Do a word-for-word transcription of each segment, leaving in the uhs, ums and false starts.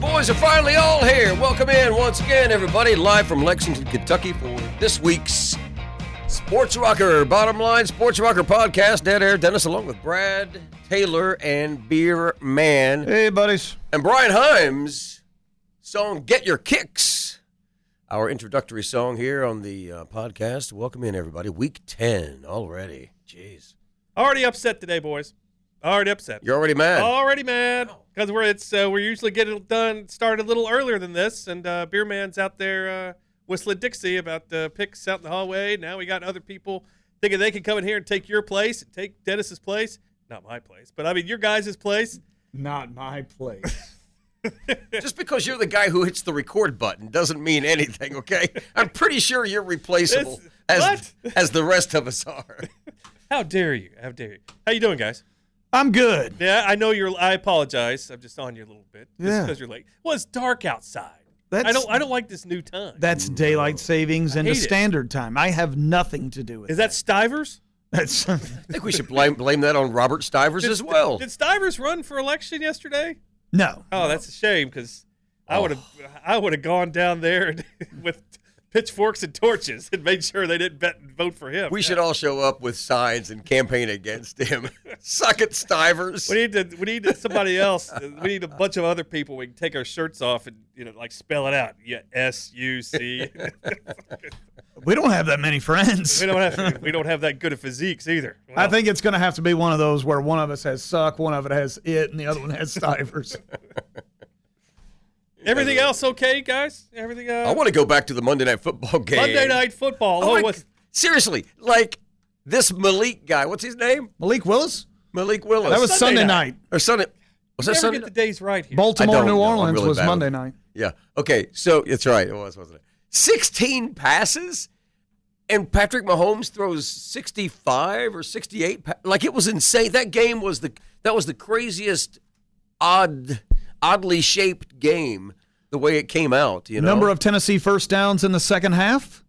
boys are finally all here. Welcome in once again, everybody, live from Lexington, Kentucky for this week's Sports Rocker, Bottom Line Sports Rocker podcast. Dead Air Dennis along with Brad Taylor and Beer Man. Hey, buddies. And Brian Himes' song Get Your Kicks, our introductory song here on the uh, podcast. Welcome in, everybody. Week ten already. Jeez. Already upset today, boys. Already upset. You're already mad. Already mad because we're it's uh, we're usually getting it done started a little earlier than this, and uh, Beer Man's out there uh, whistling Dixie about the picks out in the hallway. Now we got other people thinking they can come in here and take your place, and take Dennis's place, not my place, but I mean your guys' place. Not my place. Just because you're the guy who hits the record button doesn't mean anything, okay? I'm pretty sure you're replaceable This- as what? as the rest of us are. How dare you? How dare you? How you doing, guys? I'm good. Yeah, I know you're. I apologize. I'm just on you a little bit. Just Yeah. because you're late. Well, it's dark outside. That's, I don't. I don't like this new time. That's daylight savings into hate it. standard time. I have nothing to do with Is that Stivers? That's I think we should blame blame that on Robert Stivers as well. Did Stivers run for election yesterday? no. Oh, that's a shame because I would have I would have gone down there and, with pitchforks and torches and made sure they didn't bet and vote for him. We Yeah. should all show up with signs and campaign against him. Suck it, Stivers. We need to. We need somebody else. We need a bunch of other people. We can take our shirts off and you know like spell it out. Yeah, S U C. We don't have that many friends. We don't have. We don't have that good of physiques either. I Well, think it's going to have to be one of those where one of us has suck, one of it has it, and the other one has stivers. everything else okay, guys. Everything. Uh, I want to go back to the Monday Night Football game. Monday Night Football. Oh, Oh, my- what's, seriously, like this Malik guy. What's his name? Malik Willis? Malik Willis. That was Sunday Sunday night. night. or Sunday. Was that never Sunday? get the days right here. I Baltimore, don't New know. I'm Orleans really was bad with Monday it. night. Yeah. Okay. So it's right. It was, wasn't it? sixteen passes, and Patrick Mahomes throws sixty-five or sixty-eight. Pa- like it was insane. That game was the that was the craziest, odd, oddly shaped game. The way it came out, you know. Number of Tennessee first downs in the second half?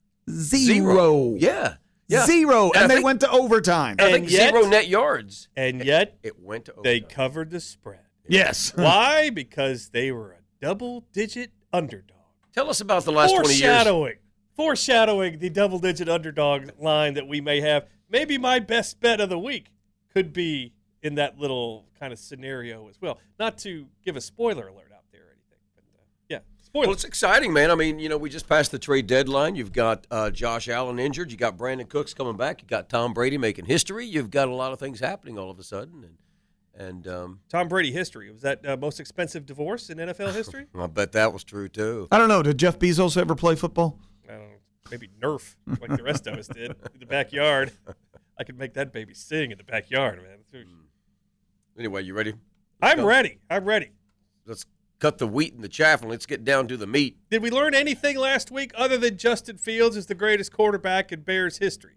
Zero. Yeah. Yeah. Zero. And And, I they think- went to overtime. I think And yet- zero net yards. And yet It went to they overtime. covered the spread. Yes. Why? Because they were a double-digit underdog. Tell us about the last twenty years. Foreshadowing. Foreshadowing the double-digit underdog line that we may have. Maybe my best bet of the week could be in that little kind of scenario as well. Not to give a spoiler alert out there or anything, but uh, yeah, Well, spoilers. it's exciting, man. I mean, you know, we just passed the trade deadline. You've got uh, Josh Allen injured. You got Brandon Cooks coming back. You got Tom Brady making history. You've got a lot of things happening all of a sudden, and and um, Tom Brady history. Was that uh, most expensive divorce in N F L history? I bet that was true too. I don't know. Did Jeff Bezos ever play football? I don't know. Maybe Nerf, like the rest of us did in the backyard. I could make that baby sing in the backyard, man. Anyway, you ready? I'm go. ready. I'm ready. Let's cut the wheat and the chaff, and let's get down to the meat. Did we learn anything last week other than Justin Fields is the greatest quarterback in Bears history?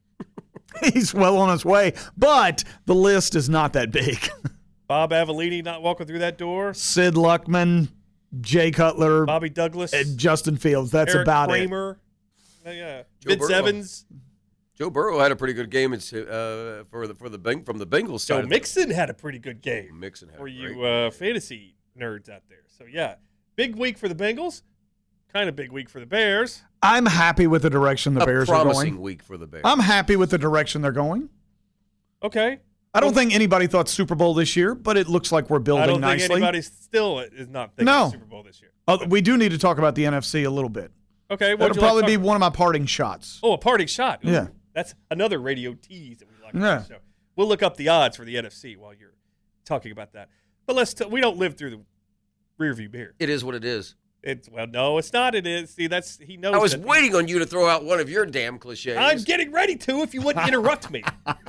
He's well on his way, but the list is not that big. Bob Avellini not walking through that door. Sid Luckman, Jay Cutler, Bobby Douglas. and Justin Fields. That's Eric about Kramer. Uh, yeah. Joe Vince Burrow. Evans. Joe Burrow had a pretty good game it's, uh, for the for the Beng- from the Bengals side. Joe of the- Mixon had a pretty good game Mixon had for a you great- uh, fantasy nerds out there. So, yeah, big week for the Bengals. Kind of big week for the Bears. it. I'm happy with the direction the a Bears are promising going. week for the Bears. I'm happy with the direction they're going. Okay. I don't think anybody thought Super Bowl this year, but it looks like we're building I don't nicely. think anybody still is not thinking No. Super Bowl this year. Uh, we do need to talk about the N F C a little bit. Okay. what'd That'll you like probably to be talk one of my parting shots. Oh, a parting shot. Ooh, Yeah. That's another radio tease that we like. on Yeah. the show. We'll look up the odds for the N F C while you're talking about that. But let's. T- we don't live through the rearview mirror. It is what it is. It's well, no, it's not. It is. See, that's he knows. I was that- waiting on you to throw out one of your damn cliches. I'm getting ready to. If you wouldn't interrupt me.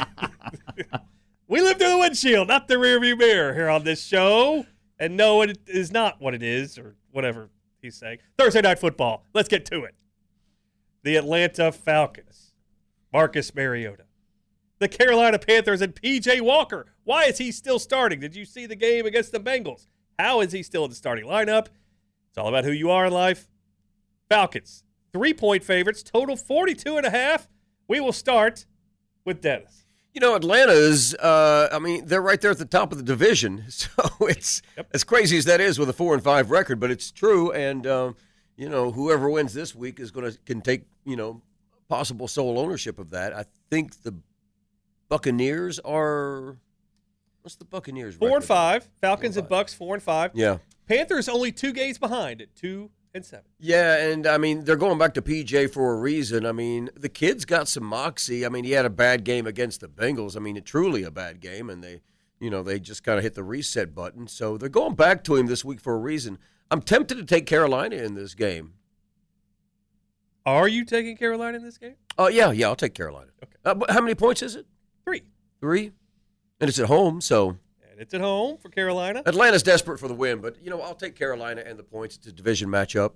We live through the windshield, not the rearview mirror, here on this show. And no, it is not what it is, or whatever he's saying. Thursday Night Football. Let's get to it. The Atlanta Falcons, Marcus Mariota. The Carolina Panthers and P J Walker. Why is he still starting? Did you see the game against the Bengals? How is he still in the starting lineup? It's all about who you are in life. Falcons, three-point favorites, total forty-two and a half. We will start with Dennis. You know, Atlanta's, uh, I mean, they're right there at the top of the division. So it's Yep. as crazy as that is with a four and five record, but it's true. And, um, you know, whoever wins this week is going to can take, you know, possible sole ownership of that. I think the Buccaneers are, what's the Buccaneers Four record? and five. Falcons Four and and Bucks, four and five. Yeah. Panthers only two games behind at two and seven. Yeah, and I mean, they're going back to P J for a reason. I mean, the kid's got some moxie. I mean, he had a bad game against the Bengals. I mean, truly a bad game, and they, you know, they just kind of hit the reset button. So they're going back to him this week for a reason. I'm tempted to take Carolina in this game. Are you taking Carolina in this game? Oh, yeah, yeah, I'll take Carolina. Okay. Uh, but how many points is it? Three. Three? And it's at home, so And it's at home for Carolina. Atlanta's desperate for the win. But, you know, I'll take Carolina and the points. It's a division matchup.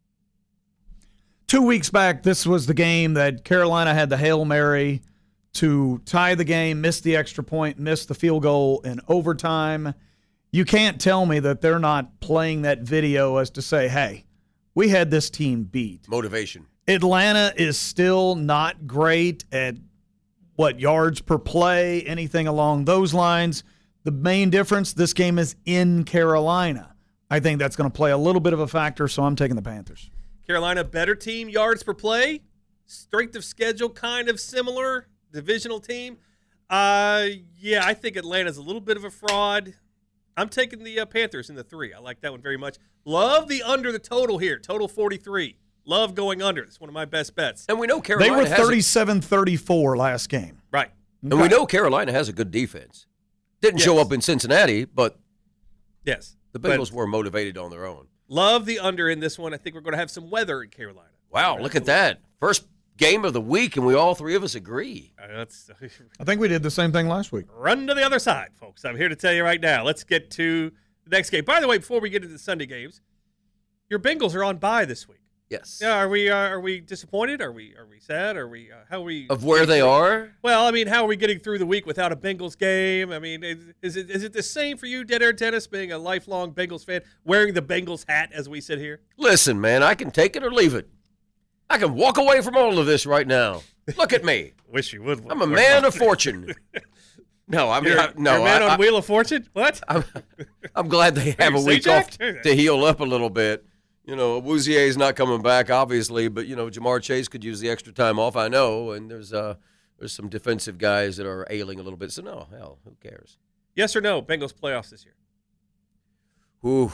Two weeks back, this was the game that Carolina had the Hail Mary to tie the game, miss the extra point, miss the field goal in overtime. You can't tell me that they're not playing that video as to say, hey, we had this team beat. Motivation. Atlanta is still not great at, what, yards per play, anything along those lines. The main difference, this game is in Carolina. I think that's going to play a little bit of a factor, so I'm taking the Panthers. Carolina, better team, yards per play. Strength of schedule, kind of similar. Divisional team. Uh, yeah, I think Atlanta's a little bit of a fraud. I'm taking the uh, Panthers in the three. I like that one very much. Love the under the total here. Total forty-three. Love going under. It's one of my best bets. And we know Carolina They were has a- thirty-seven thirty-four last game. Right. And we know Carolina has a good defense. Didn't show Yes. up in Cincinnati, but Yes. the But Bengals were motivated on their own. love the under in this one. I think we're going to have some weather in Carolina. Wow, look at that. First game of the week, and we all three of us agree. Uh, Let's I think we did the same thing last week. run to the other side, folks. I'm here to tell you right now. Let's get to the next game. By the way, before we get into the Sunday games, your Bengals are on bye this week. Yes. Yeah, are we uh, are we disappointed? Are we are we sad? Are we uh, how are we Of where they are? Well, I mean, how are we getting through the week without a Bengals game? I mean, is, is it is it the same for you, Dead Air Tennis, being a lifelong Bengals fan, wearing the Bengals hat as we sit here? Listen, man, I can take it or leave it. I can walk away from all of this right now. Look at me. Wish you would. I'm a man of fortune. No, I mean, You're, I, no, you're a man I, on I, Wheel of Fortune. What? I'm, I'm glad they have a Say, week Jack? off to heal up a little bit. You know, Awuzie's not coming back, obviously, but, you know, Jamar Chase could use the extra time off, I know, and there's uh, there's some defensive guys that are ailing a little bit. So, no, hell, who cares? Yes or no? Bengals playoffs this year. Ooh.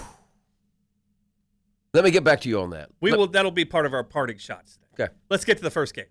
Let me get back to you on that. We Let- will. That'll be part of our parting shots today. Okay. Let's get to the first game.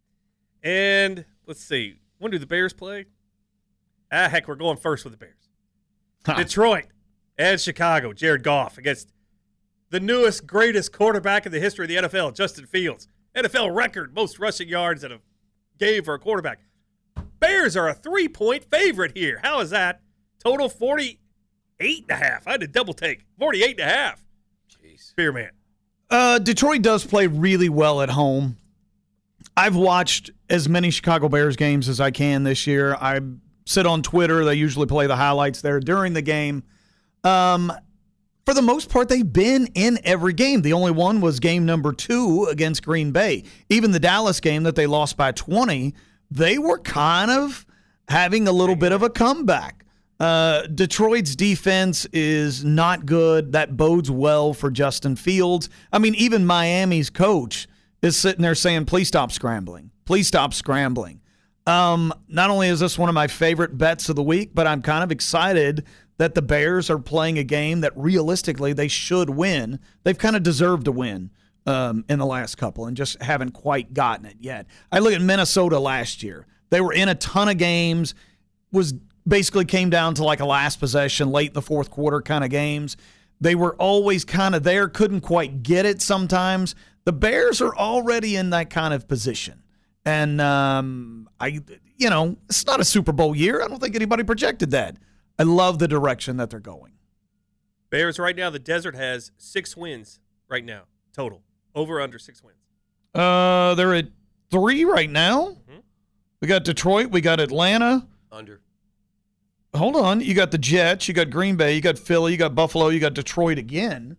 And let's see. When do the Bears play? Ah, heck, we're going first with the Bears. Huh. Detroit and Chicago. Jared Goff against the newest, greatest quarterback in the history of the N F L, Justin Fields. N F L record, most rushing yards in a game for a quarterback. Bears are a three-point favorite here. How is that? Total forty-eight and a half. I had to double take. forty-eight and a half. Jeez. Spearman. Uh, Detroit does play really well at home. I've watched as many Chicago Bears games as I can this year. I sit on Twitter. They usually play the highlights there during the game. Um, for the most part, they've been in every game. The only one was game number two against Green Bay. Even the Dallas game that they lost by twenty, they were kind of having a little bit of a comeback. Uh, Detroit's defense is not good. That bodes well for Justin Fields. I mean, even Miami's coach is sitting there saying, please stop scrambling. Please stop scrambling. Um, not only is this one of my favorite bets of the week, but I'm kind of excited that the Bears are playing a game that realistically they should win. They've kind of deserved to win um, in the last couple and just haven't quite gotten it yet. I look at Minnesota last year. They were in a ton of games, was basically came down to like a last possession, late in the fourth quarter kind of games. They were always kind of there, couldn't quite get it sometimes. The Bears are already in that kind of position. And, um, I, you know, it's not a Super Bowl year. I don't think anybody projected that. I love the direction that they're going. Bears right now, the Desert has six wins right now, total. Over under six wins. Uh, they're at three right now. Mm-hmm. We got Detroit. We got Atlanta. Under. Hold on. You got the Jets. You got Green Bay. You got Philly. You got Buffalo. You got Detroit again.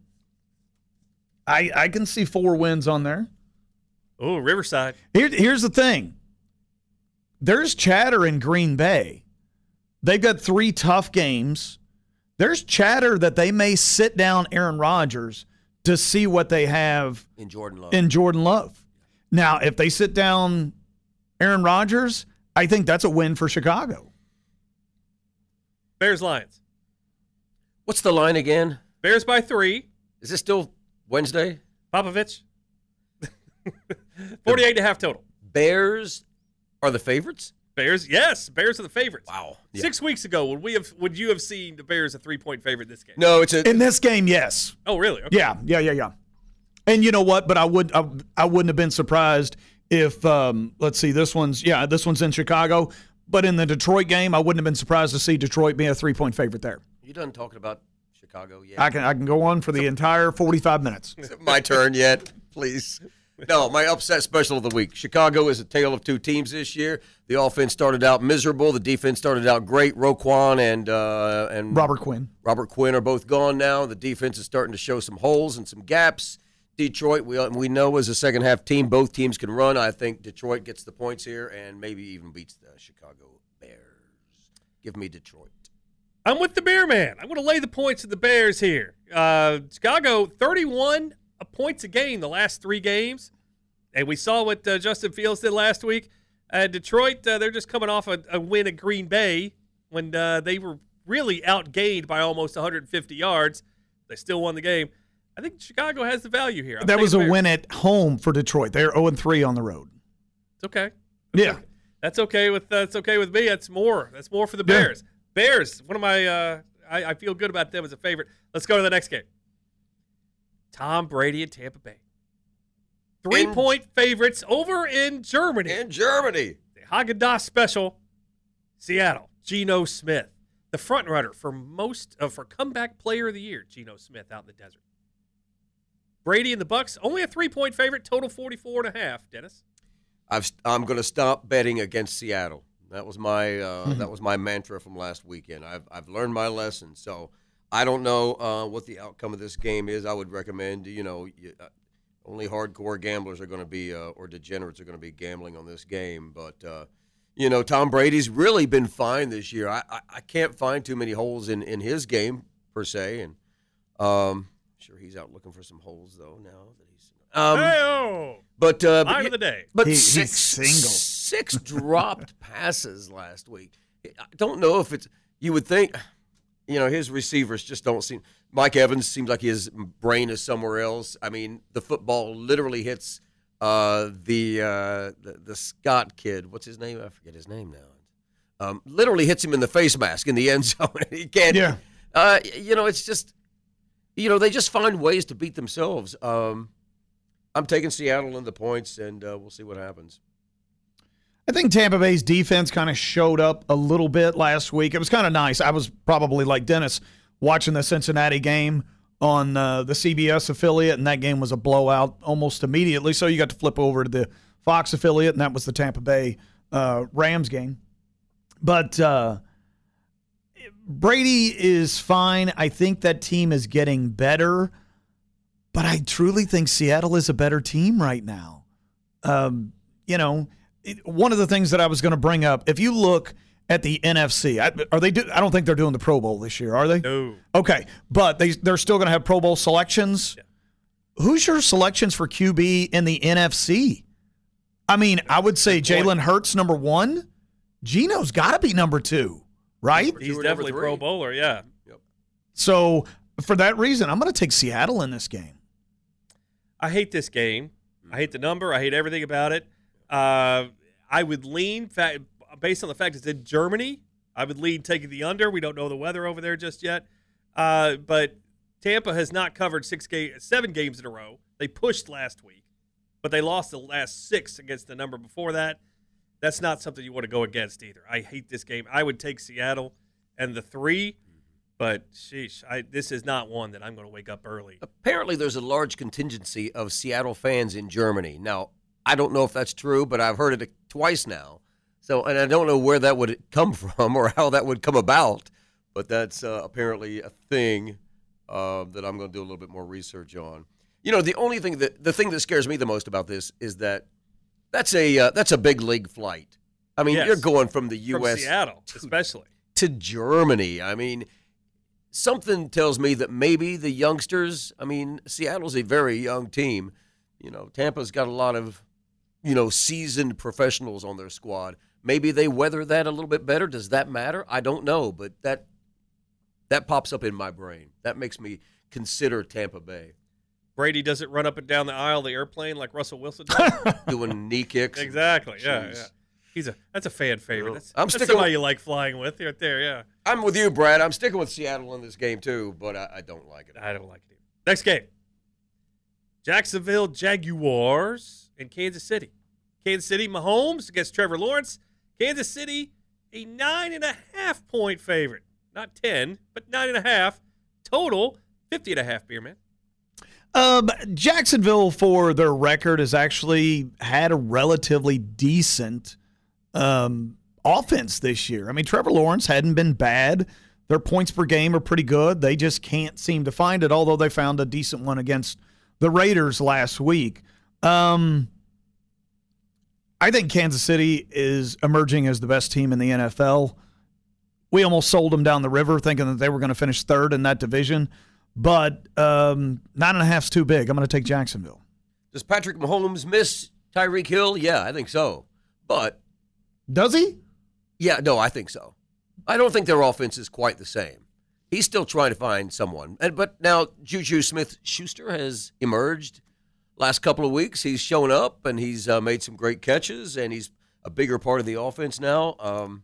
I I can see four wins on there. Oh, Riverside. Here, here's the thing. there's chatter in Green Bay. They've got three tough games. There's chatter that they may sit down Aaron Rodgers to see what they have in Jordan Love. In Jordan Love. Now, if they sit down Aaron Rodgers, I think that's a win for Chicago. Bears Lions. What's the line again? Bears by three. Is this still Wednesday? Popovich. forty-eight and a half total. Bears are the favorites? Bears, yes. Bears are the favorites. Wow. Yeah. Six weeks ago, would we have? Would you have seen the Bears a three-point favorite in this game? No, it's a. In this game, yes. Oh, really? Okay. Yeah, yeah, yeah, yeah. And you know what? But I would, I, I wouldn't have been surprised if, um, let's see, this one's, yeah, this one's in Chicago. But in the Detroit game, I wouldn't have been surprised to see Detroit be a three-point favorite there. You done talking about Chicago yet? I can, I can go on for the entire forty-five minutes. Is it my turn yet? Please. No, my upset special of the week. Chicago is a tale of two teams this year. The offense started out miserable. The defense started out great. Roquan and uh, and Robert Quinn. Robert Quinn are both gone now. The defense is starting to show some holes and some gaps. Detroit, we we know as a second half team, both teams can run. I think Detroit gets the points here and maybe even beats the Chicago Bears. Give me Detroit. I'm with the Bear Man. I'm going to lay the points of the Bears here. Uh, Chicago, thirty-one points a game the last three games. And we saw what uh, Justin Fields did last week. Uh, Detroit, uh, they're just coming off a, a win at Green Bay when uh, they were really outgained by almost one hundred fifty yards. They still won the game. I think Chicago has the value here. I'm that was a Bears. win at home for Detroit. They're oh and three on the road. It's okay. That's yeah. Okay. That's okay with uh, that's okay with me. That's more. That's more for the Yeah. Bears. Bears, one of my uh, I, I feel good about them as a favorite. Let's go to the next game. Tom Brady and Tampa Bay. Three-point favorites over in Germany. In Germany. The Haagen-Dazs special. Seattle. Geno Smith. The front runner for most uh, for comeback player of the year, Geno Smith out in the desert. Brady and the Bucks, only a three-point favorite, total forty-four and a half, Dennis. I've, I'm going to stop betting against Seattle. That was my uh, that was my mantra from last weekend. I've I've learned my lesson. So I don't know uh, what the outcome of this game is. I would recommend, you know, you, uh, only hardcore gamblers are going to be uh, or degenerates are going to be gambling on this game. But uh, you know, Tom Brady's really been fine this year. I, I, I can't find too many holes in, in his game per se, and um, sure he's out looking for some holes though now that he's. Um, Hey-oh! But uh, Line but, of the day. but He- six he's single. six dropped passes last week. I don't know if it's you would think, you know, his receivers just don't seem. Mike Evans seems like his brain is somewhere else. I mean, the football literally hits uh, the, uh, the the Scott kid. What's his name? I forget his name now. Um, literally hits him in the face mask in the end zone. He can't. Yeah. Uh, you know, it's just, you know, they just find ways to beat themselves. Um, I'm taking Seattle in the points, and uh, we'll see what happens. I think Tampa Bay's defense kind of showed up a little bit last week. It was kind of nice. I was probably like Dennis watching the Cincinnati game on uh, the C B S affiliate, and that game was a blowout almost immediately. So you got to flip over to the Fox affiliate, and that was the Tampa Bay uh, Rams game. But uh, Brady is fine. I think that team is getting better. But I truly think Seattle is a better team right now. Um, you know, it, one of the things that I was going to bring up, if you look at the N F C, I, are they? Do, I don't think they're doing the Pro Bowl this year, are they? No. Okay, but they they're still going to have Pro Bowl selections. Yeah. Who's your selections for Q B in the N F C? I mean, I would say Jalen Hurts number one. Geno's got to be number two, right? He's Two or definitely number Pro three. Bowler, yeah. So for that reason, I'm going to take Seattle in this game. I hate this game. I hate the number. I hate everything about it. Uh, I would lean, fa- based on the fact it's in Germany, I would lean taking the under. We don't know the weather over there just yet. Uh, but Tampa has not covered six ga- seven games in a row. They pushed last week, but they lost the last six against the number before that. That's not something you want to go against either. I hate this game. I would take Seattle and the three. But, sheesh, I, this is not one that I'm going to wake up early. Apparently, there's a large contingency of Seattle fans in Germany. Now, I don't know if that's true, but I've heard it twice now. So, and I don't know where that would come from or how that would come about, but that's uh, apparently a thing uh, that I'm going to do a little bit more research on. You know, the only thing that the thing that scares me the most about this is that that's a uh, that's a big league flight. I mean, Yes. you're going from the U From S Seattle, to, especially. to Germany. I mean, something tells me that maybe the youngsters, I mean, Seattle's a very young team. You know, Tampa's got a lot of, you know, seasoned professionals on their squad. Maybe they weather that a little bit better. Does that matter? I don't know, but that that pops up in my brain. That makes me consider Tampa Bay. Brady doesn't run up and down the aisle of the airplane like Russell Wilson does. Doing knee kicks. Exactly. Yeah, Jeez. yeah. He's a that's a fan favorite. That's, I'm that's sticking somebody with- you like flying with right there. Yeah, I'm with you, Brad. I'm sticking with Seattle in this game too, but I, I don't like it. I don't like it either. Next game: Jacksonville Jaguars and Kansas City. Kansas City Mahomes against Trevor Lawrence. Kansas City a nine and a half point favorite, not ten, but nine and a half total. Fifty and a half. Beer man. Um, Jacksonville, for their record, has actually had a relatively decent um, offense this year. I mean, Trevor Lawrence hadn't been bad. Their points per game are pretty good. They just can't seem to find it, although they found a decent one against the Raiders last week. Um, I think Kansas City is emerging as the best team in the N F L. We almost sold them down the river thinking that they were going to finish third in that division. But um, nine and a half is too big. I'm going to take Jacksonville. Does Patrick Mahomes miss Tyreek Hill? Yeah, I think so. But Does he? yeah, no, I think so. I don't think their offense is quite the same. He's still trying to find someone. And but now Juju Smith-Schuster has emerged. Last couple of weeks, he's shown up and he's uh, made some great catches, and he's a bigger part of the offense now. Um,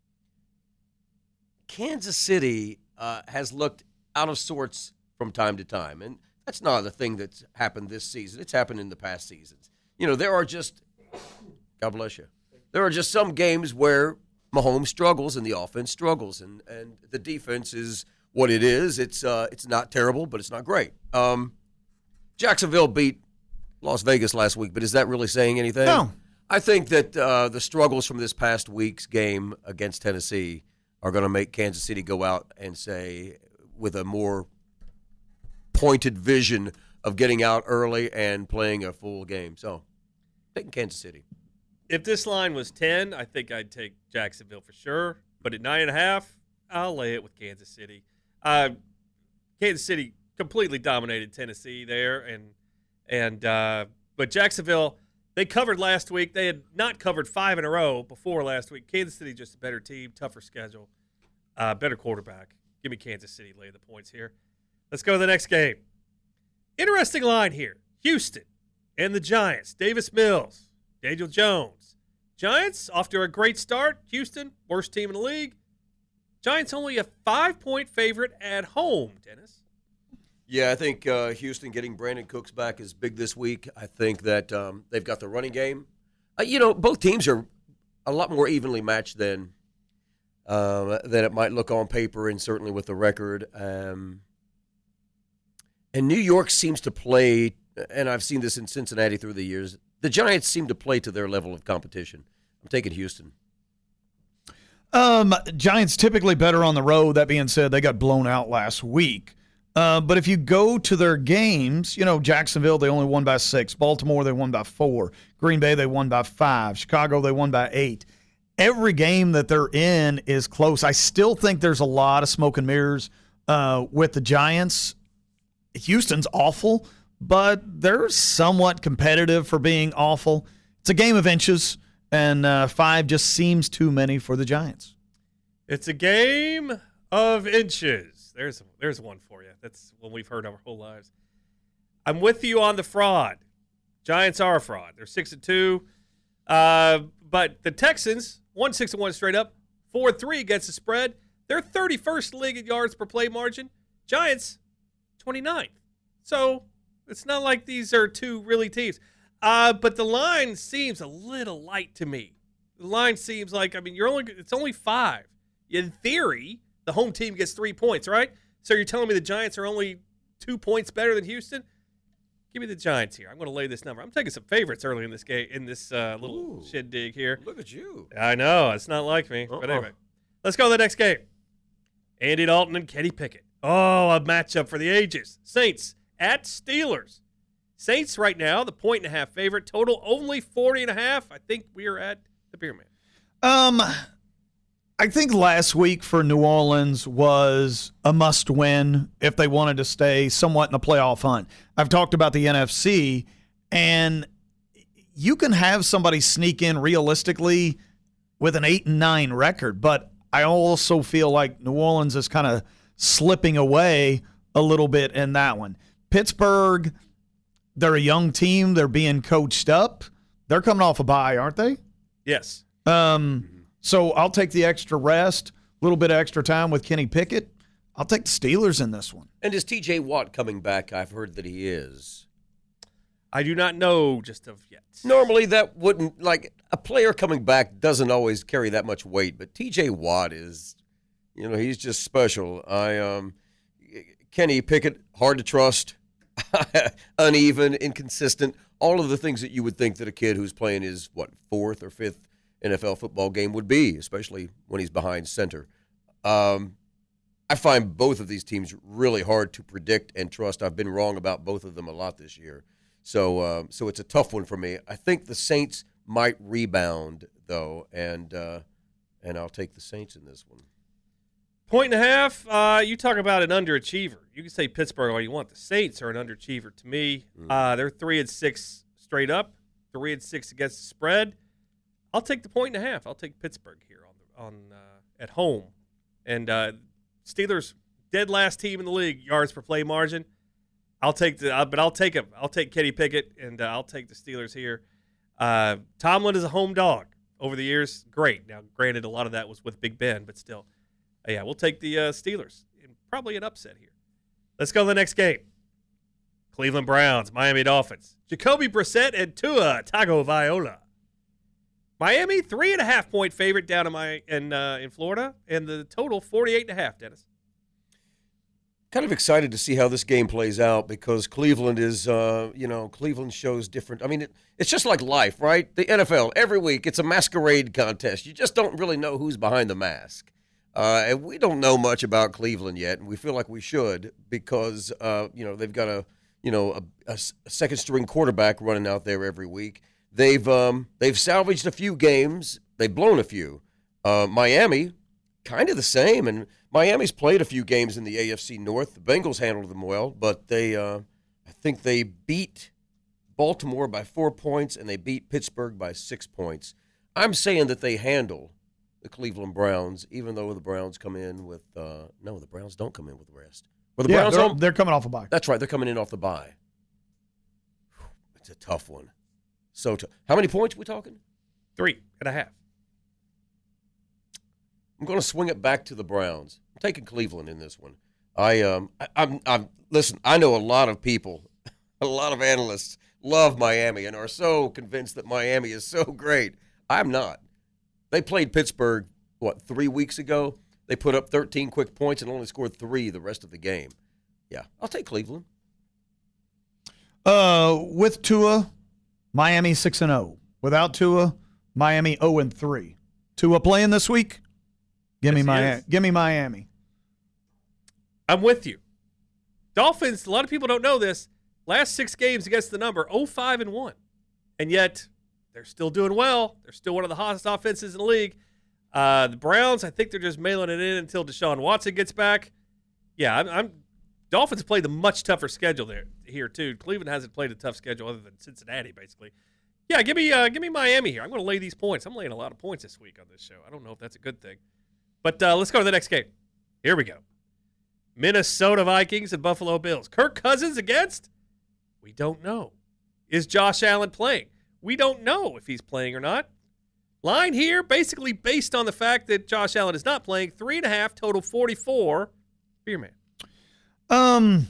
Kansas City uh, has looked out of sorts from time to time, and that's not a thing that's happened this season. It's happened in the past seasons. You know, there are just, God bless you, there are just some games where Mahomes struggles and the offense struggles, and, and the defense is what it is. It's uh, it's not terrible, but it's not great. Um, Jacksonville beat Las Vegas last week, but is that really saying anything? No. I think that uh, the struggles from this past week's game against Tennessee are going to make Kansas City go out and say, with a more pointed vision of getting out early and playing a full game. So, taking Kansas City. If this line was ten, I think I'd take Jacksonville for sure. But at nine and a half, I'll lay it with Kansas City. Uh, Kansas City completely dominated Tennessee there, and and uh, but Jacksonville, they covered last week. They had not covered five in a row before last week. Kansas City just a better team, tougher schedule, uh, better quarterback. Give me Kansas City lay the points here. Let's go to the next game. Interesting line here. Houston and the Giants. Davis Mills, Daniel Jones. Giants off to a great start. Houston, worst team in the league. Giants only a five-point favorite at home, Dennis. Yeah, I think uh, Houston getting Brandon Cooks back is big this week. I think that um, they've got the running game. Uh, you know, both teams are a lot more evenly matched than uh, than it might look on paper, and certainly with the record. Um, and New York seems to play, and I've seen this in Cincinnati through the years, the Giants seem to play to their level of competition. I'm taking Houston. Um, Giants typically better on the road. That being said, they got blown out last week. Uh, but if you go to their games, you know, Jacksonville, they only won by six. Baltimore, they won by four. Green Bay, they won by five. Chicago, they won by eight. Every game that they're in is close. I still think there's a lot of smoke and mirrors uh, with the Giants. Houston's awful, but they're somewhat competitive for being awful. It's a game of inches, and uh, five just seems too many for the Giants. It's a game of inches. There's there's one for you. That's one we've heard our whole lives. I'm with you on the fraud. Giants are a fraud. They're six and two, uh, but the Texans one six and one straight up, four and three against the spread. They're thirty-first league in yards per play margin. Giants twenty-ninth. So it's not like these are two really teams. Uh, but the line seems a little light to me. The line seems like, I mean, you're only it's only five. In theory, the home team gets three points, right? So you're telling me the Giants are only two points better than Houston? Give me the Giants here. I'm going to lay this number. I'm taking some favorites early in this game, in this uh, little Ooh, shindig here. Look at you. I know. It's not like me. Uh-uh. But anyway, let's go to the next game. Andy Dalton and Kenny Pickett. Oh, a matchup for the ages. Saints at Steelers. Saints right now, the point and a half favorite. Total only forty and a half. I think we are at the Beer Man. Um, I think last week for New Orleans was a must-win if they wanted to stay somewhat in the playoff hunt. I've talked about the N F C, and you can have somebody sneak in realistically with an eight and nine record, but I also feel like New Orleans is kind of slipping away a little bit in that one. Pittsburgh, they're a young team. They're being coached up. They're coming off a bye, aren't they? Yes. Um, so I'll take the extra rest, a little bit of extra time with Kenny Pickett. I'll take the Steelers in this one. And is T J Watt coming back? I've heard that he is. I do not know just of yet. Normally that wouldn't, like, a player coming back doesn't always carry that much weight, but T J Watt is, you know, he's just special. I um, Kenny Pickett, hard to trust, uneven, inconsistent, all of the things that you would think that a kid who's playing his, what, fourth or fifth N F L football game would be, especially when he's behind center. Um, I find both of these teams really hard to predict and trust. I've been wrong about both of them a lot this year. So uh, so it's a tough one for me. I think the Saints might rebound, though, and uh, and I'll take the Saints in this one. Point and a half, uh, you talk about an underachiever. You can say Pittsburgh all you want. The Saints are an underachiever to me. Mm. Uh, they're three and six straight up, three and six against the spread. I'll take the point and a half. I'll take Pittsburgh here on the, on uh, at home. And uh, Steelers, dead last team in the league, yards per play margin. I'll take the, uh, but I'll take him. I'll take Kenny Pickett, and uh, I'll take the Steelers here. Uh, Tomlin is a home dog over the years. Great. Now, granted, a lot of that was with Big Ben, but still, uh, yeah, we'll take the uh, Steelers. And probably an upset here. Let's go to the next game. Cleveland Browns, Miami Dolphins. Jacoby Brissett and Tua Tagovailoa. Miami, three and a half point favorite down in my in uh, in Florida, and the total forty-eight and a half. Dennis. Kind of excited to see how this game plays out because Cleveland is, uh, you know, Cleveland shows different. I mean, it, it's just like life, right? The N F L, every week, it's a masquerade contest. You just don't really know who's behind the mask. Uh, and we don't know much about Cleveland yet, and we feel like we should because, uh, you know, they've got a, you know, a, a second-string quarterback running out there every week. They've um, they've salvaged a few games. They've blown a few. Uh, Miami, kind of the same, and Miami's played a few games in the A F C North. The Bengals handled them well, but they, uh, I think they beat Baltimore by four points, and they beat Pittsburgh by six points. I'm saying that they handle the Cleveland Browns, even though the Browns come in with uh, – no, the Browns don't come in with rest. Well, the yeah, Browns they're, home? they're coming off a bye. That's right. They're coming in off the bye. It's a tough one. So tough. How many points are we talking? Three and a half. I'm going to swing it back to the Browns. I'm taking Cleveland in this one. I um, I, I'm, I'm listen. I know a lot of people, a lot of analysts love Miami and are so convinced that Miami is so great. I'm not. They played Pittsburgh what three weeks ago. They put up thirteen quick points and only scored three the rest of the game. Yeah, I'll take Cleveland. Uh, with Tua, Miami six and zero. Without Tua, Miami zero and three. Tua playing this week. Give me Yes, he Miami. is. Give me Miami. I'm with you. Dolphins, a lot of people don't know this. Last six games against the number, oh five and one. And yet, they're still doing well. They're still one of the hottest offenses in the league. Uh, the Browns, I think they're just mailing it in until Deshaun Watson gets back. Yeah, I'm, I'm Dolphins played the much tougher schedule there here, too. Cleveland hasn't played a tough schedule other than Cincinnati, basically. Yeah, give me uh, give me Miami here. I'm going to lay these points. I'm laying a lot of points this week on this show. I don't know if that's a good thing. But uh, let's go to the next game. Here we go. Minnesota Vikings and Buffalo Bills. Kirk Cousins against? We don't know. Is Josh Allen playing? We don't know if he's playing or not. Line here, basically based on the fact that Josh Allen is not playing, three and a half, total forty-four. Beer man. Um,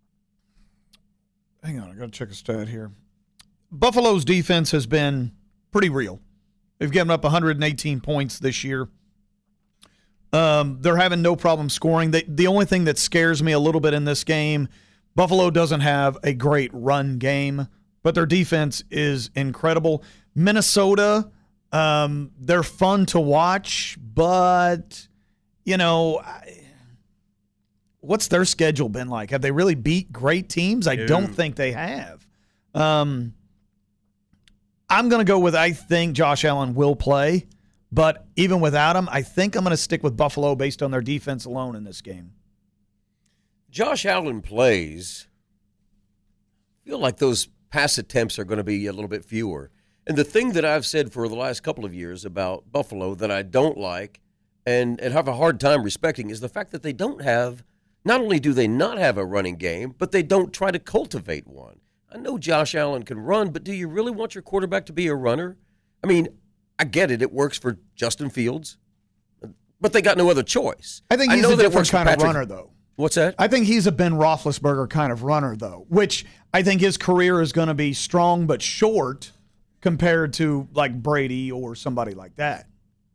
hang on, I got to check a stat here. Buffalo's defense has been pretty real. They've given up one hundred eighteen points this year. Um, they're having no problem scoring. They, the only thing that scares me a little bit in this game, Buffalo doesn't have a great run game, but their defense is incredible. Minnesota, um, they're fun to watch, but, you know, I, what's their schedule been like? Have they really beat great teams? I No. don't think they have. Um, I'm going to go with I think Josh Allen will play, But even without him, I think I'm going to stick with Buffalo based on their defense alone in this game. Josh Allen plays. I feel like those pass attempts are going to be a little bit fewer. And the thing that I've said for the last couple of years about Buffalo that I don't like and, and have a hard time respecting is the fact that they don't have, not only do they not have a running game, but they don't try to cultivate one. I know Josh Allen can run, but do you really want your quarterback to be a runner? I mean, I get it. It works for Justin Fields, but they got no other choice. I think he's I know a different kind Patrick. of runner, though. What's that? I think he's a Ben Roethlisberger kind of runner, though, which I think his career is going to be strong but short compared to like Brady or somebody like that.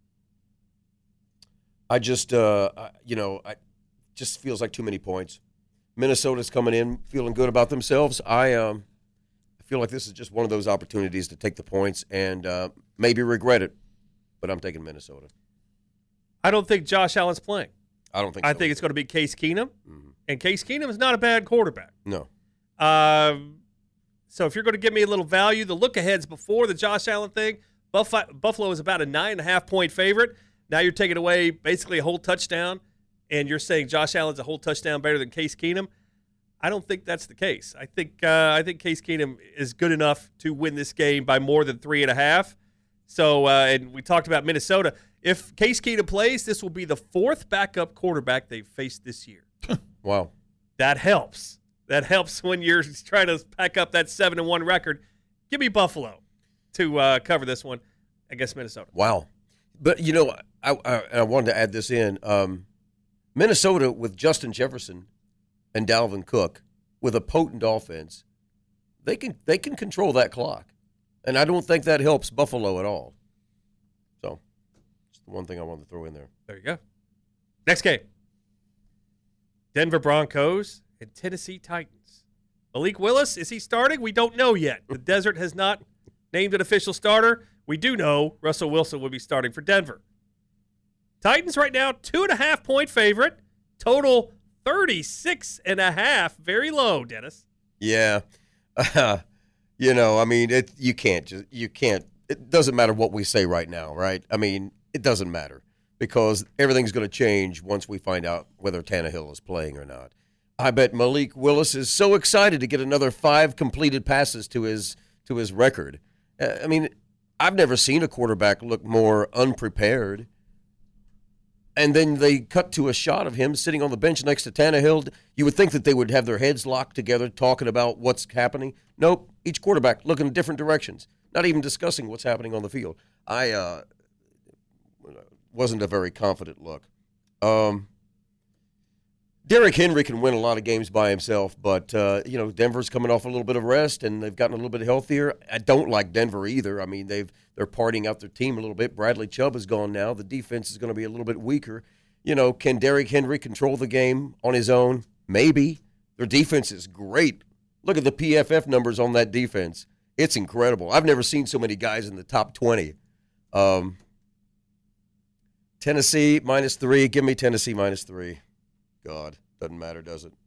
I just, uh, you know, I just feels like too many points. Minnesota's coming in feeling good about themselves. I um, feel like this is just one of those opportunities to take the points and uh, maybe regret it, but I'm taking Minnesota. I don't think Josh Allen's playing. I don't think I so. think it's going to be Case Keenum, Mhm. and Case Keenum is not a bad quarterback. No. Um, so if you're going to give me a little value, the look-aheads before the Josh Allen thing, Buff- Buffalo is about a nine and a half point favorite. Now you're taking away basically a whole touchdown, and you're saying Josh Allen's a whole touchdown better than Case Keenum. I don't think that's the case. I think uh, I think Case Keenum is good enough to win this game by more than three and a half. So, uh, and we talked about Minnesota. If Case Keenum plays, this will be the fourth backup quarterback they've faced this year. Wow. That helps. That helps when you're trying to pack up that seven and one record. Give me Buffalo to uh, cover this one against Minnesota. Wow. But, you know, I, I, I wanted to add this in. Um, Minnesota with Justin Jefferson and Dalvin Cook with a potent offense, they can they can control that clock. And I don't think that helps Buffalo at all. So, it's the one thing I wanted to throw in there. There you go. Next game. Denver Broncos and Tennessee Titans. Malik Willis, is he starting? We don't know yet. The Desert has not named an official starter. We do know Russell Wilson will be starting for Denver. Titans right now, two and a half point favorite. Total thirty-six and a half. Very low, Dennis. Yeah. Uh, you know, I mean, it you can't just you can't it doesn't matter what we say right now, right? I mean, it doesn't matter because everything's going to change once we find out whether Tannehill is playing or not. I bet Malik Willis is so excited to get another five completed passes to his to his record. Uh, I mean, I've never seen a quarterback look more unprepared. And then they cut to a shot of him sitting on the bench next to Tannehill. You would think that they would have their heads locked together talking about what's happening. Nope, each quarterback looking in different directions, not even discussing what's happening on the field. I uh, wasn't a very confident look. Um, Derrick Henry can win a lot of games by himself, but, uh, you know, Denver's coming off a little bit of rest, and they've gotten a little bit healthier. I don't like Denver either. I mean, they've, they're partying out their team a little bit. Bradley Chubb is gone now. The defense is going to be a little bit weaker. You know, can Derrick Henry control the game on his own? Maybe. Their defense is great. Look at the P F F numbers on that defense. It's incredible. I've never seen so many guys in the top twenty. Um, Tennessee minus three. Give me Tennessee minus three. God, doesn't matter, does it?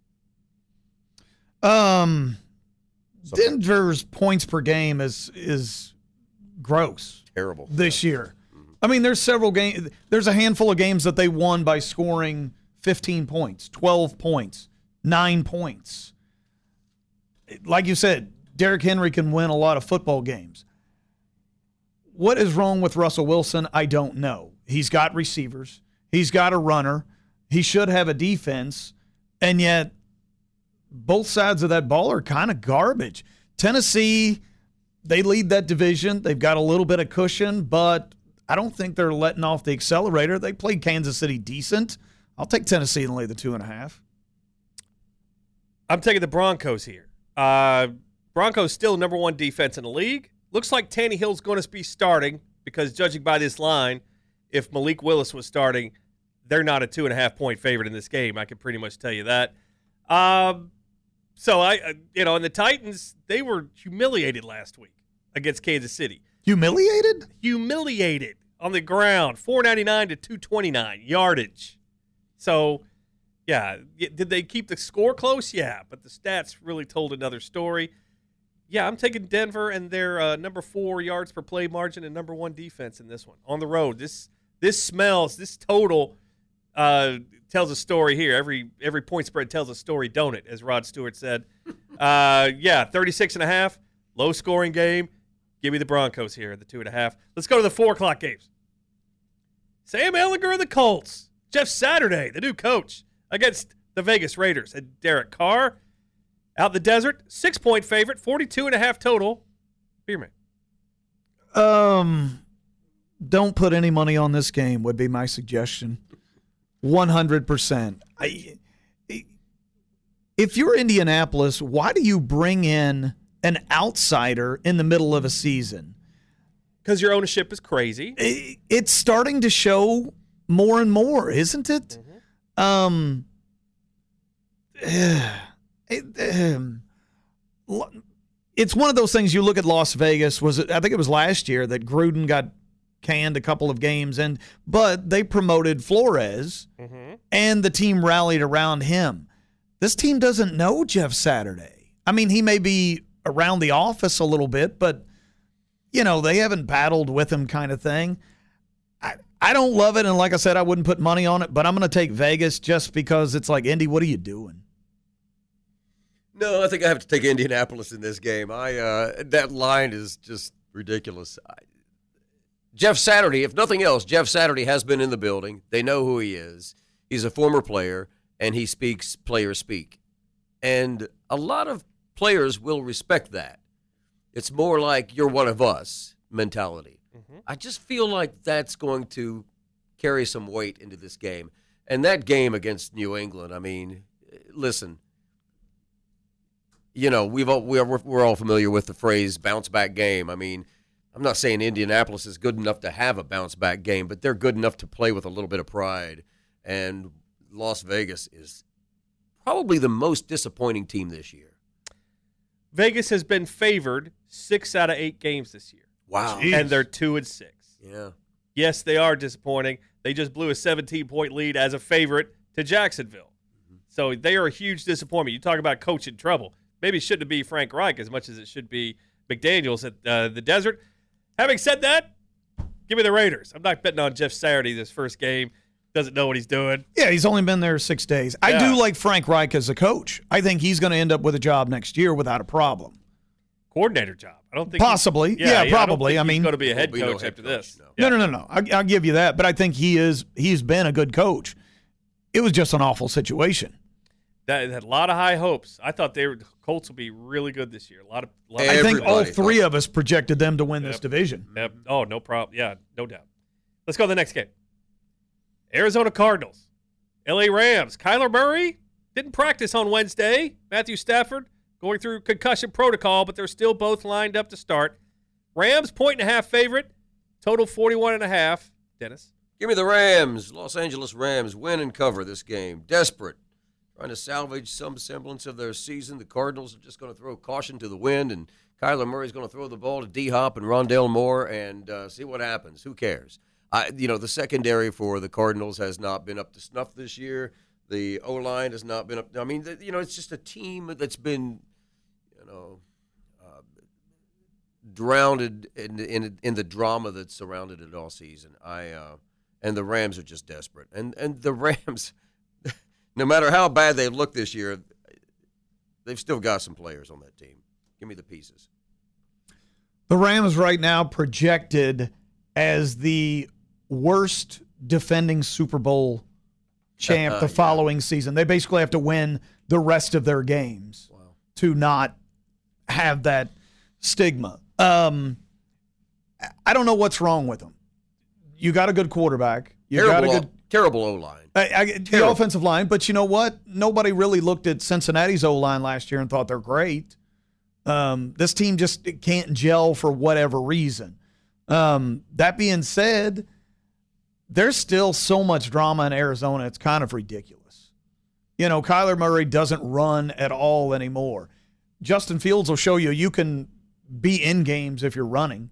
Um, Something Denver's points per game is is gross terrible this year. I mean, there's several games. There's a handful of games that they won by scoring fifteen points, twelve points, nine points. Like you said, Derrick Henry can win a lot of football games. What is wrong with Russell Wilson? I don't know. He's got receivers. He's got a runner. He should have a defense, and yet both sides of that ball are kind of garbage. Tennessee, they lead that division. They've got a little bit of cushion, but I don't think they're letting off the accelerator. They played Kansas City decent. I'll take Tennessee and lay the two and a half. I'm taking the Broncos here. Uh, Broncos still number one defense in the league. Looks like Tannehill's going to be starting because judging by this line, if Malik Willis was starting, they're not a two and a half point favorite in this game. I can pretty much tell you that. Um, so I, you know, and the Titans, they were humiliated last week against Kansas City. Humiliated? Humiliated on the ground, four ninety-nine to two twenty-nine yardage. So, yeah, did they keep the score close? Yeah, but the stats really told another story. Yeah, I'm taking Denver and their uh, number four yards per play margin and number one defense in this one on the road. This this smells. This total uh, tells a story here. Every every point spread tells a story, don't it? As Rod Stewart said. uh, yeah, thirty-six and a half, low scoring game. Give me the Broncos here, the two and a half. Let's go to the four o'clock games. Sam Ehlinger and the Colts. Jeff Saturday, the new coach, against the Vegas Raiders. And Derek Carr out in the desert, six-point favorite, forty-two and a half total. Beerman. Um, don't put any money on this game would be my suggestion. one hundred percent. I, if you're Indianapolis, why do you bring in an outsider in the middle of a season? Because your ownership is crazy. It's starting to show more and more, isn't it? Mm-hmm. Um, it, um, it's one of those things. You look at Las Vegas. Was it? I think it was last year that Gruden got canned a couple of games, and but they promoted Flores, mm-hmm. and the team rallied around him. This team doesn't know Jeff Saturday. I mean, he may be around the office a little bit, but, you know, they haven't battled with him kind of thing. I, I don't love it, and like I said, I wouldn't put money on it, but I'm going to take Vegas just because it's like, Indy, what are you doing? No, I think I have to take Indianapolis in this game. I uh, that line is just ridiculous. I, Jeff Saturday, if nothing else, Jeff Saturday has been in the building. They know who he is. He's a former player, and he speaks player speak. And a lot of players will respect that. It's more like you're one of us mentality. Mm-hmm. I just feel like that's going to carry some weight into this game. And that game against New England, I mean, listen, you know, we've all, we're, we're all familiar with the phrase bounce back game. I mean, I'm not saying Indianapolis is good enough to have a bounce back game, but they're good enough to play with a little bit of pride. And Las Vegas is probably the most disappointing team this year. Vegas has been favored six out of eight games this year. Wow. Jeez. And they're two and six. Yeah. Yes, they are disappointing. They just blew a seventeen-point lead as a favorite to Jacksonville. Mm-hmm. So they are a huge disappointment. You talk about coach in trouble. Maybe it shouldn't be Frank Reich as much as it should be McDaniels at uh, the desert. Having said that, give me the Raiders. I'm not betting on Jeff Saturday this first game. Doesn't know what he's doing. Yeah, he's only been there six days. Yeah. I do like Frank Reich as a coach. I think he's going to end up with a job next year without a problem. Coordinator job. I don't think possibly. Yeah, yeah, yeah, probably. I, I mean, he's going to be a head coach no after head coach, this. No, yeah. no, no, no. no. I, I'll give you that, but I think he is. He's been a good coach. It was just an awful situation. That had a lot of high hopes. I thought they were the Colts will be really good this year. A lot of. A lot I think all thought. three of us projected them to win yep. this division. Yep. Oh, no problem. Yeah, no doubt. Let's go to the next game. Arizona Cardinals, L A Rams. Kyler Murray didn't practice on Wednesday. Matthew Stafford going through concussion protocol, but they're still both lined up to start. Rams, point and a half favorite. Total forty-one and a half. Dennis. Give me the Rams. Los Angeles Rams win and cover this game. Desperate. Trying to salvage some semblance of their season. The Cardinals are just going to throw caution to the wind, and Kyler Murray's going to throw the ball to D-Hop and Rondale Moore and uh, see what happens. Who cares? I, you know, the secondary for the Cardinals has not been up to snuff this year. The O-line has not been up. I mean, the, you know, it's just a team that's been, you know, uh, drowned in, in in the drama that surrounded it all season. I uh, and the Rams are just desperate. And and the Rams, no matter how bad they look this year, they've still got some players on that team. Give me the pieces. The Rams right now projected as the worst defending Super Bowl champ the following yeah. season. They basically have to win the rest of their games wow. to not have that stigma. Um, I don't know what's wrong with them. You got a good quarterback. You terrible, got a good terrible O-line. I, I, the terrible. offensive line, but you know what? Nobody really looked at Cincinnati's O-line last year and thought they're great. Um, this team just can't gel for whatever reason. Um, that being said, there's still so much drama in Arizona, it's kind of ridiculous. You know, Kyler Murray doesn't run at all anymore. Justin Fields will show you you can be in games if you're running.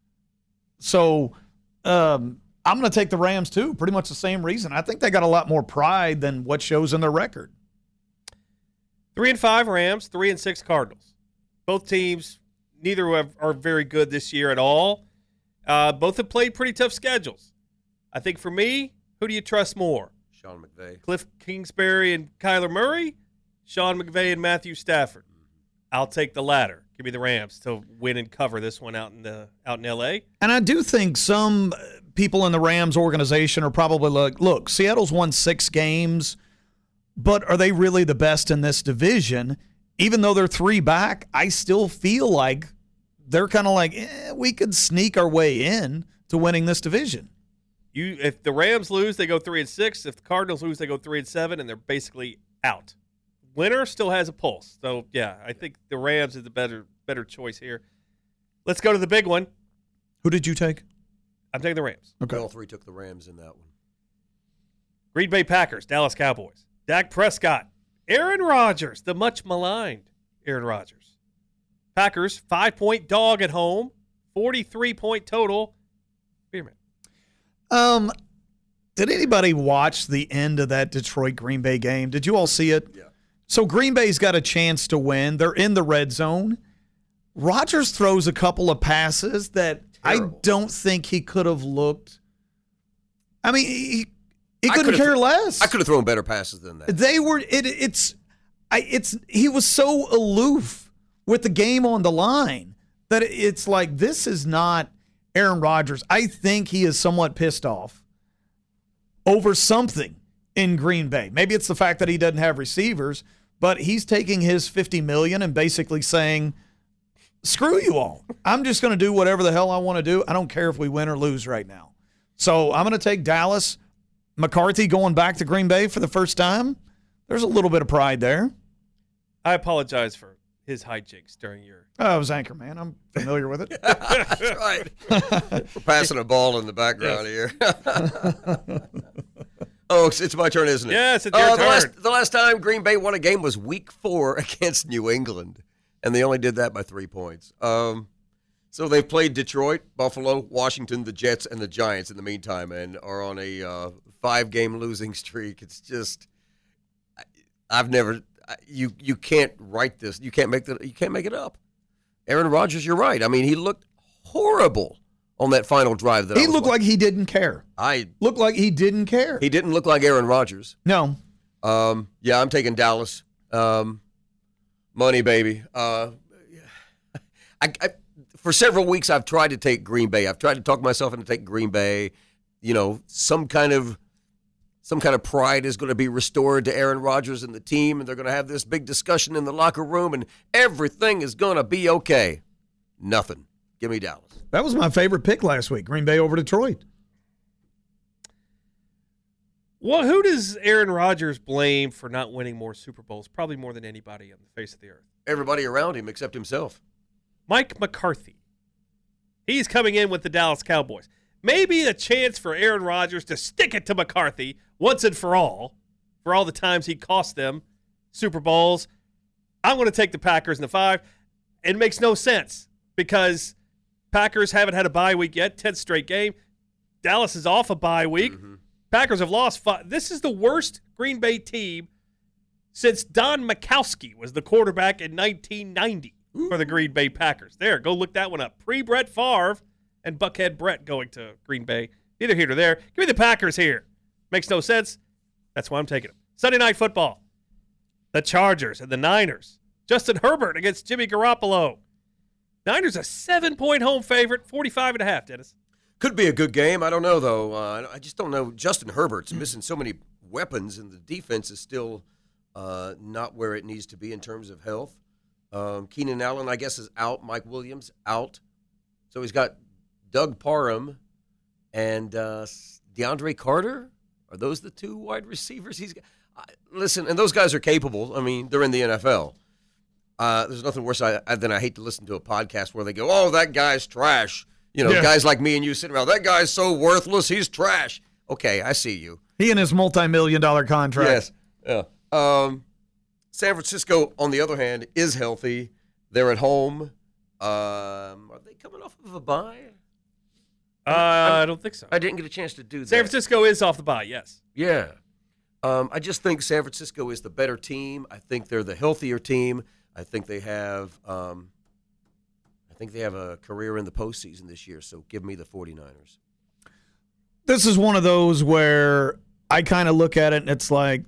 So um, I'm going to take the Rams too, pretty much the same reason. I think they got a lot more pride than what shows in their record. Three and five Rams, three and six Cardinals. Both teams neither have, are very good this year at all. Uh, both have played pretty tough schedules. I think for me, who do you trust more? Sean McVay. Cliff Kingsbury and Kyler Murray? Sean McVay and Matthew Stafford? I'll take the latter. Give me the Rams to win and cover this one out in the out in L A. And I do think some people in the Rams organization are probably like, look, Seattle's won six games, but are they really the best in this division? Even though they're three back, I still feel like they're kind of like, eh, we could sneak our way in to winning this division. You, if the Rams lose, they go three and six. If the Cardinals lose, they go three and seven, and they're basically out. Winner still has a pulse. So, yeah, I think the Rams is the better better choice here. Let's go to the big one. Who did you take? I'm taking the Rams. Okay. All three took the Rams in that one. Green Bay Packers, Dallas Cowboys. Dak Prescott, Aaron Rodgers, the much maligned Aaron Rodgers. Packers, five-point dog at home, forty-three point total. Beerman. Um, did anybody watch the end of that Detroit Green Bay game? Did you all see it? Yeah. So Green Bay's got a chance to win. They're in the red zone. Rodgers throws a couple of passes that Terrible. I don't think he could have looked. I mean, he, he I couldn't could've care th- less. I could have thrown better passes than that. They were. It, it's. I. It's. He was so aloof with the game on the line that it's like, this is not Aaron Rodgers. I think he is somewhat pissed off over something in Green Bay. Maybe it's the fact that he doesn't have receivers, but he's taking his fifty million dollars and basically saying, screw you all. I'm just going to do whatever the hell I want to do. I don't care if we win or lose right now. So I'm going to take Dallas. McCarthy going back to Green Bay for the first time. There's a little bit of pride there. I apologize for his hijinks during your. Oh, I was Anchorman. I'm familiar with it. That's right. We're passing a ball in the background here. Oh, it's, it's my turn, isn't it? Yes, it's your uh, turn. The last, the last time Green Bay won a game was week four against New England, and they only did that by three points. Um, so they've played Detroit, Buffalo, Washington, the Jets, and the Giants in the meantime, and are on a uh, five-game losing streak. It's just, I've never, you you can't write this. You can't make the, you can't make it up. Aaron Rodgers, you're right. I mean, he looked horrible on that final drive. That He I was looked watching. like he didn't care. I Looked like he didn't care. he didn't look like Aaron Rodgers. No. Um, yeah, I'm taking Dallas. Um, money, baby. Uh, I, I, for several weeks, I've tried to take Green Bay. I've tried to talk myself into taking Green Bay. You know, some kind of some kind of pride is going to be restored to Aaron Rodgers and the team, and they're going to have this big discussion in the locker room, and everything is going to be okay. Nothing. Give me Dallas. That was my favorite pick last week, Green Bay over Detroit. Well, who does Aaron Rodgers blame for not winning more Super Bowls? Probably more than anybody on the face of the earth. Everybody around him except himself. Mike McCarthy. He's coming in with the Dallas Cowboys. Maybe a chance for Aaron Rodgers to stick it to McCarthy once and for all, for all the times he cost them Super Bowls. I'm going to take the Packers in the five. It makes no sense because Packers haven't had a bye week yet, tenth straight game. Dallas is off a bye week. Mm-hmm. Packers have lost five. This is the worst Green Bay team since Don Majkowski was the quarterback in nineteen ninety for the Green Bay Packers. There, go look that one up. Pre-Brett Favre and Buckhead Brett going to Green Bay. Neither here nor there. Give me the Packers here. Makes no sense. That's why I'm taking them. Sunday Night Football. The Chargers and the Niners. Justin Herbert against Jimmy Garoppolo. Niners a seven-point home favorite, forty-five and a half, Dennis. Could be a good game. I don't know, though. Uh, I just don't know. Justin Herbert's missing so many weapons, and the defense is still uh, not where it needs to be in terms of health. Um, Keenan Allen, I guess, is out. Mike Williams, out. So he's got Doug Parham and uh, DeAndre Carter. Are those the two wide receivers he's got? Uh, listen, and those guys are capable. I mean, they're in the N F L. Uh, there's nothing worse I, I, than I hate to listen to a podcast where they go, oh, that guy's trash. You know, Yeah. guys like me and you sitting around, that guy's so worthless, he's trash. Okay, I see you. He and his multi-million dollar contract. Yes. Yeah. Um, San Francisco, on the other hand, is healthy. They're at home. Um, are they coming off of a bye? Uh, I don't think so. I didn't get a chance to do that. San Francisco is off the bye, yes. Yeah. Um, I just think San Francisco is the better team. I think they're the healthier team. I think they have um, I think they have a career in the postseason this year, so give me the 49ers. This is one of those where I kind of look at it and it's like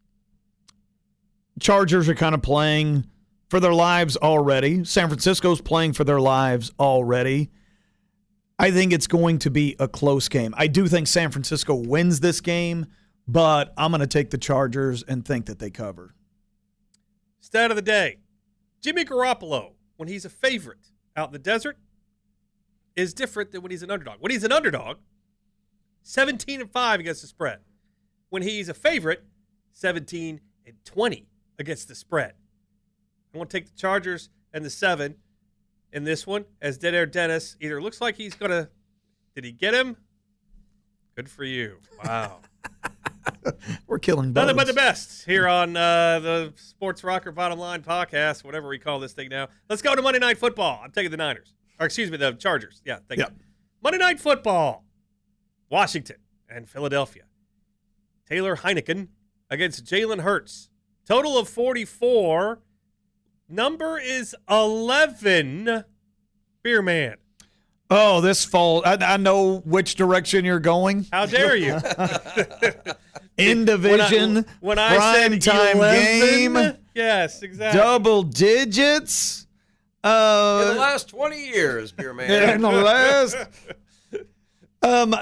Chargers are kind of playing for their lives already. San Francisco's playing for their lives already. I think it's going to be a close game. I do think San Francisco wins this game, but I'm going to take the Chargers and think that they cover. Stat of the day. Jimmy Garoppolo, when he's a favorite out in the desert, is different than when he's an underdog. When he's an underdog, seventeen and five against the spread. When he's a favorite, seventeen and twenty against the spread. I want to take the Chargers and the seven in this one, as Dead Air Dennis either looks like he's going to – did he get him? Good for you. Wow. We're killing both. Nothing but the best here on uh, the Sports Rocker Bottom Line podcast, whatever we call this thing now. Let's go to Monday Night Football. I'm taking the Niners. Or excuse me, the Chargers. Yeah, thank Yep. you. Monday Night Football. Washington and Philadelphia. Taylor Heineken against Jalen Hurts. Total of forty-four. Number is eleven. Beer Man. Oh, this fall. I, I know which direction you're going. How dare you? In division, when I, when I prime said time eleven, game, yes, exactly. double digits. In Uh, the last twenty years, Beer Man. in the last. Um,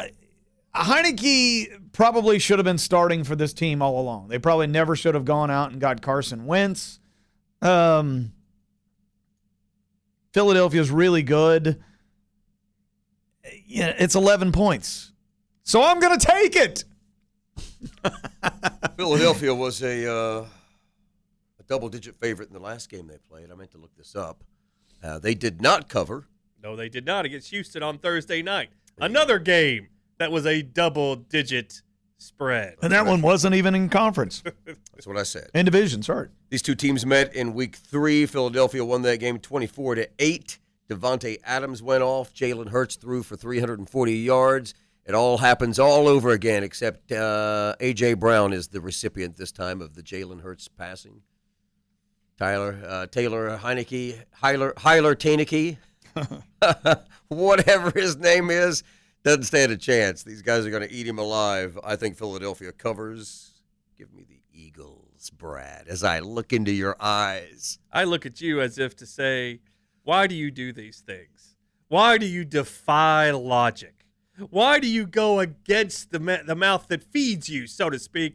Heineke probably should have been starting for this team all along. They probably never should have gone out and got Carson Wentz. Um, Philadelphia's really good. Yeah, it's eleven points. So I'm going to take it. Philadelphia was a, uh, a double-digit favorite in the last game they played. I meant to look this up. Uh, they did not cover. No, they did not against Houston on Thursday night. Another game that was a double-digit spread. And that one wasn't even in conference. That's what I said. In division, sorry. These two teams met in week three. Philadelphia won that game twenty-four to eight. Devontae Adams went off. Jalen Hurts threw for three hundred forty yards. It all happens all over again, except uh, A J. Brown is the recipient this time of the Jalen Hurts passing. Tyler, uh, Taylor Heineke, Hyler, Hyler Teineke, whatever his name is, doesn't stand a chance. These guys are going to eat him alive. I think Philadelphia covers. Give me the Eagles, Brad, as I look into your eyes. I look at you as if to say, why do you do these things? Why do you defy logic? Why do you go against the ma- the mouth that feeds you, so to speak?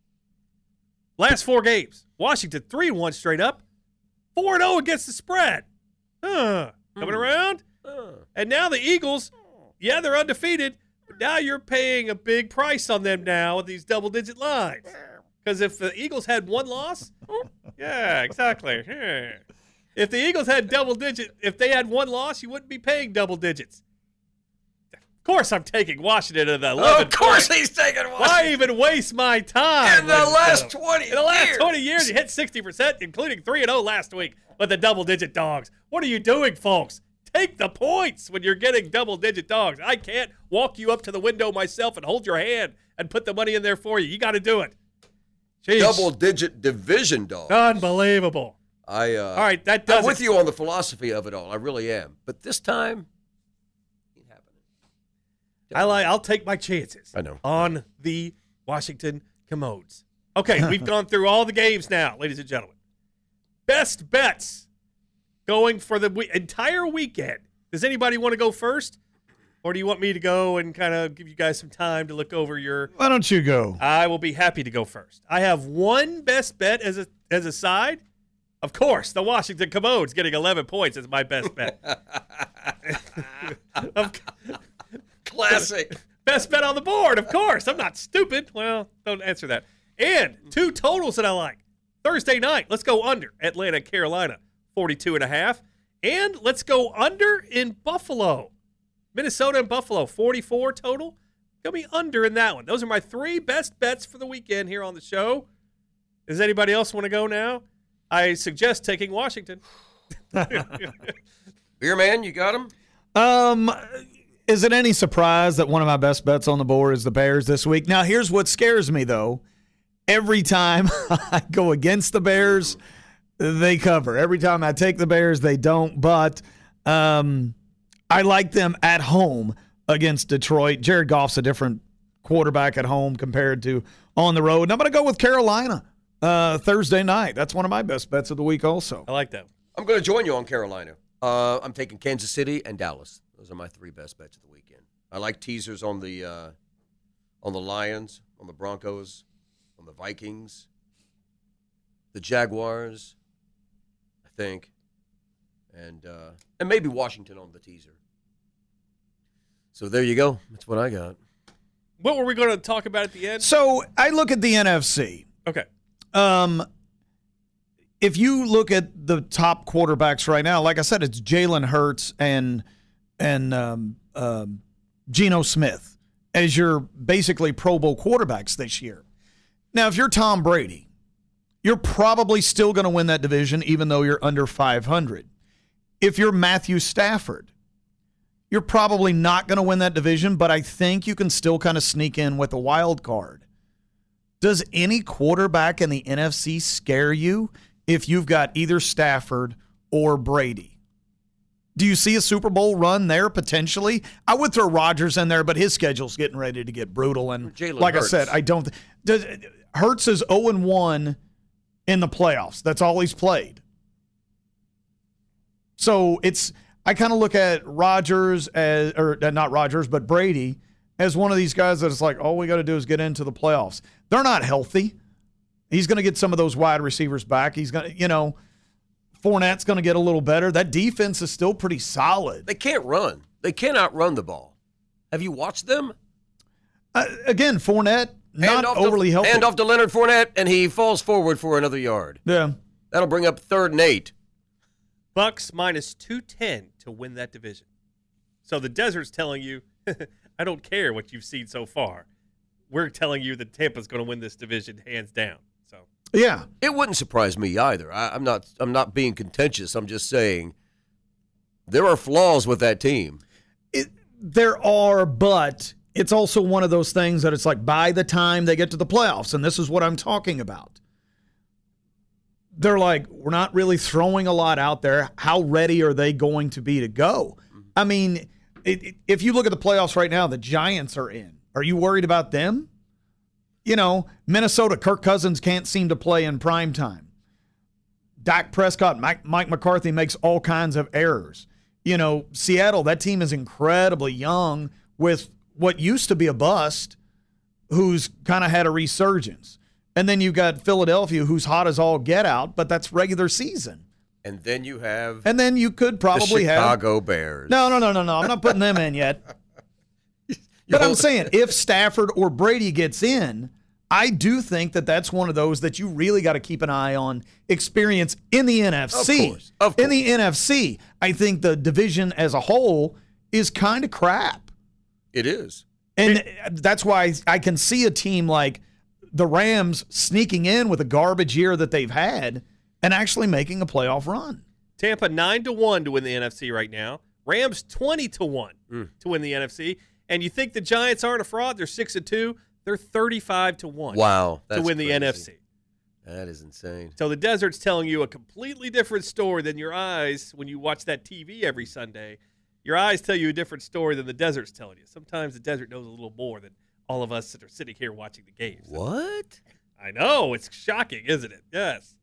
Last four games, Washington three and one straight up, four and oh against the spread. Huh. Coming Hmm. around? Uh, And now the Eagles, yeah, they're undefeated, but now you're paying a big price on them now with these double-digit lines. Because if the Eagles had one loss, yeah, exactly. Yeah. If the Eagles had double-digit, if they had one loss, you wouldn't be paying double digits. Of course I'm taking Washington at the eleven. of course point. he's taking Why Washington. even waste my time? In the ladies and last gentlemen? twenty In the last years. twenty years, you hit sixty percent, including three and oh last week with the double-digit dogs. What are you doing, folks? Take the points when you're getting double-digit dogs. I can't walk you up to the window myself and hold your hand and put the money in there for you. You got to do it. Jeez. Double-digit division dog. Unbelievable. I, uh, All right, that does I'm with it. you on the philosophy of it all. I really am. But this time, ain't happening. I like. I'll take my chances. I know. On the Washington Commodes. Okay, we've gone through all the games now, ladies and gentlemen. Best bets going for the we- entire weekend. Does anybody want to go first, or do you want me to go and kind of give you guys some time to look over your? Why don't you go? I will be happy to go first. I have one best bet as a as a side. Of course, the Washington Commodes getting eleven points is my best bet. Of- Classic. Best bet on the board, of course. I'm not stupid. Well, don't answer that. And two totals that I like. Thursday night, let's go under Atlanta, Carolina, forty-two and a half. And let's go under in Buffalo. Minnesota and Buffalo, forty-four total. Go me under in that one. Those are my three best bets for the weekend here on the show. Does anybody else want to go now? I suggest taking Washington. Beer man, you got him? Um, is it any surprise that one of my best bets on the board is the Bears this week? Now, here's what scares me, though. Every time I go against the Bears, they cover. Every time I take the Bears, they don't. But Um, I like them at home against Detroit. Jared Goff's a different quarterback at home compared to on the road. And I'm going to go with Carolina uh, Thursday night. That's one of my best bets of the week also. I like that. I'm going to join you on Carolina. Uh, I'm taking Kansas City and Dallas. Those are my three best bets of the weekend. I like teasers on the uh, on the Lions, on the Broncos, on the Vikings, the Jaguars, I think, and uh, and maybe Washington on the teaser. So there you go. That's what I got. What were we going to talk about at the end? So I look at the N F C. Okay. Um, if you look at the top quarterbacks right now, like I said, it's Jalen Hurts and and um, um, Geno Smith as your basically Pro Bowl quarterbacks this year. Now, if you're Tom Brady, you're probably still going to win that division even though you're under five hundred. If you're Matthew Stafford, you're probably not going to win that division, but I think you can still kind of sneak in with a wild card. Does any quarterback in the N F C scare you if you've got either Stafford or Brady? Do you see a Super Bowl run there potentially? I would throw Rodgers in there, but his schedule's getting ready to get brutal. And Jalen like Hurts. I said, I don't – does Hurts is oh and one in the playoffs. That's all he's played. So it's – I kind of look at Rodgers as – or not Rodgers, but Brady as one of these guys that it's like, all we got to do is get into the playoffs. They're not healthy. He's going to get some of those wide receivers back. He's going to, you know, Fournette's going to get a little better. That defense is still pretty solid. They can't run. They cannot run the ball. Have you watched them? Uh, again, Fournette, not overly to, healthy. Hand off to Leonard Fournette, and he falls forward for another yard. Yeah. That'll bring up third and eight. Bucks minus two ten to win that division. So the desert's telling you, I don't care what you've seen so far. We're telling you that Tampa's going to win this division hands down. So Yeah. It wouldn't surprise me either. I, I'm not. I'm not being contentious. I'm just saying there are flaws with that team. It, there are, but it's also one of those things that it's like by the time they get to the playoffs, and this is what I'm talking about, they're like, we're not really throwing a lot out there. How ready are they going to be to go? I mean, it, it, if you look at the playoffs right now, the Giants are in. Are you worried about them? You know, Minnesota, Kirk Cousins can't seem to play in prime time. Dak Prescott, Mike, Mike McCarthy makes all kinds of errors. You know, Seattle, that team is incredibly young with what used to be a bust who's kind of had a resurgence. And then you've got Philadelphia, who's hot as all get out, but that's regular season. And then you have And then you could probably the have Chicago Bears. No, no, no, no, no. I'm not putting them in yet. But I'm saying if Stafford or Brady gets in, I do think that that's one of those that you really got to keep an eye on experience in the N F C. Of course, of course. In the N F C, I think the division as a whole is kind of crap. It is. And that's why I can see a team like the Rams sneaking in with a garbage year that they've had and actually making a playoff run. Tampa nine to one to win the N F C right now. Rams twenty to one Mm. to win the N F C. And you think the Giants aren't a fraud? They're six and two. They're thirty-five to one. Wow. to That's win the crazy. N F C. That is insane. So the desert's telling you a completely different story than your eyes when you watch that T V every Sunday. Your eyes tell you a different story than the desert's telling you. Sometimes the desert knows a little more than all of us that are sitting here watching the games. What? I know. It's shocking, isn't it? Yes.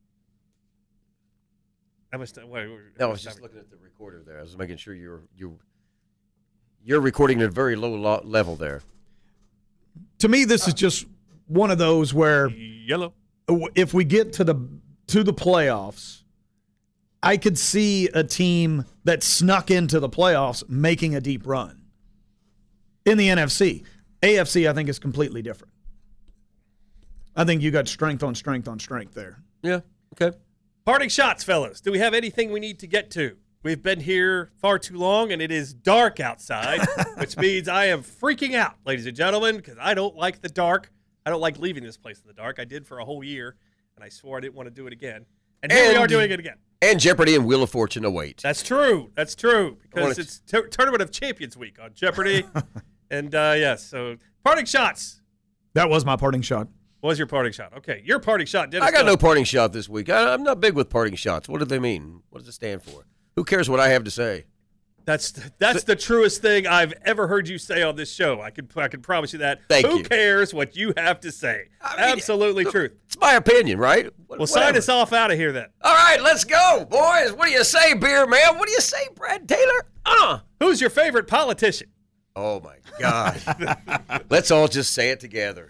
I must. Wait, wait, No, I was just looking at the recorder there. I was making sure you're you you're recording at a very low lo- level there. To me, this is just one of those where Yellow. if we get to the to the playoffs, I could see a team that snuck into the playoffs making a deep run. In the N F C, A F C, I think is completely different. I think you got strength on strength on strength there. Yeah. Okay. Parting shots, fellas. Do we have anything we need to get to? We've been here far too long, and it is dark outside, which means I am freaking out, ladies and gentlemen, because I don't like the dark. I don't like leaving this place in the dark. I did for a whole year, and I swore I didn't want to do it again. And here we And- are doing it again. And Jeopardy and Wheel of Fortune await. That's true. That's true, because wanna- it's t- Tournament of Champions week on Jeopardy. and, uh, yes, so parting shots. That was my parting shot. What was your parting shot? Okay, your parting shot. Dennis I got Miller. no parting shot this week. I, I'm not big with parting shots. What do they mean? What does it stand for? Who cares what I have to say? That's that's the truest thing I've ever heard you say on this show. I can I can promise you that. Thank Who you. cares what you have to say? I mean, Absolutely look, truth. It's my opinion, right? What- Well, sign whatever. us off out of here then. All right, let's go, boys. What do you say, Beer Man? What do you say, Brad Taylor? Uh. Who's your favorite politician? Oh, my God. Let's all just say it together.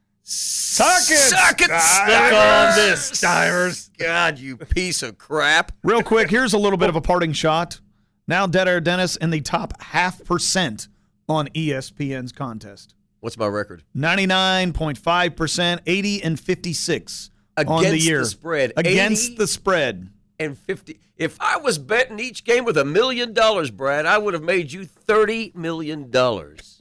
Suck it! Suck it, Suck Stivers! on this, Stivers. God, you piece of crap. Real quick, here's a little bit of a parting shot. Now Dead Air Dennis in the top half percent on E S P N's contest. What's my record? ninety-nine point five percent, eighty and fifty-six on the Against year. the spread. Against eighty the spread. And fifty. If I was betting each game with a million dollars, Brad, I would have made you thirty million dollars.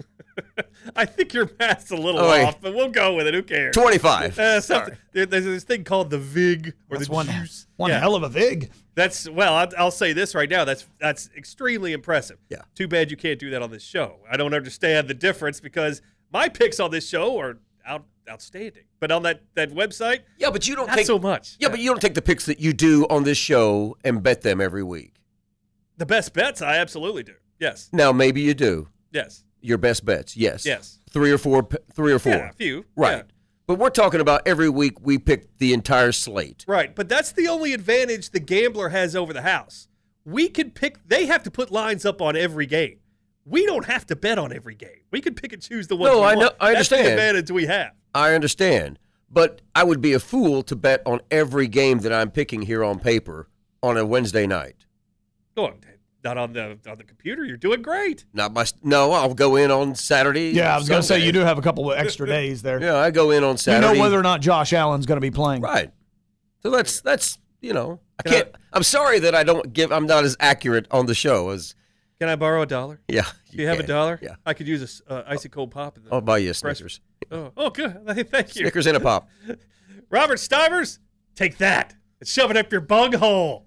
I think your math's a little Oh, wait. off, but we'll go with it. Who cares? twenty-five. Uh, something, there- there's this thing called the vig or That's the one, juice. one Yeah. hell of a vig. That's well. I'll, I'll say this right now. That's that's extremely impressive. Yeah. Too bad you can't do that on this show. I don't understand the difference because my picks on this show are out, outstanding, but on that, that website, Yeah, but you don't not take so much. Yeah, but you don't take the picks that you do on this show and bet them every week. The best bets, I absolutely do. Yes, Now, maybe you do. yes, Your best bets, yes. yes. Three or four, p- three or four. Yeah, a few. Right. Yeah. But we're talking about every week we pick the entire slate. Right, but that's the only advantage the gambler has over the house. We can pick. They have to put lines up on every game. We don't have to bet on every game. We can pick and choose the ones No, we I want. know- I That's the understand. advantage we have. I understand. But I would be a fool to bet on every game that I'm picking here on paper on a Wednesday night. Go on, not on the on the computer. You're doing great. Not my no, I'll go in on Saturday. Yeah, I was going to say Sunday. you do have a couple of extra days there. Yeah, I go in on You Saturday. know whether or not Josh Allen's going to be playing. Right. So that's that's you know I Can I- can't. I'm sorry that I don't give. I'm not as accurate on the show as. Can I borrow a dollar? Yeah. Do you have a can. dollar? Yeah. I could use a s- uh, icy cold pop. In the I'll buy you a espresso. Snickers. Oh, oh, good. Thank you. Snickers and a pop. Robert Stivers, take that and shove it up your bung hole.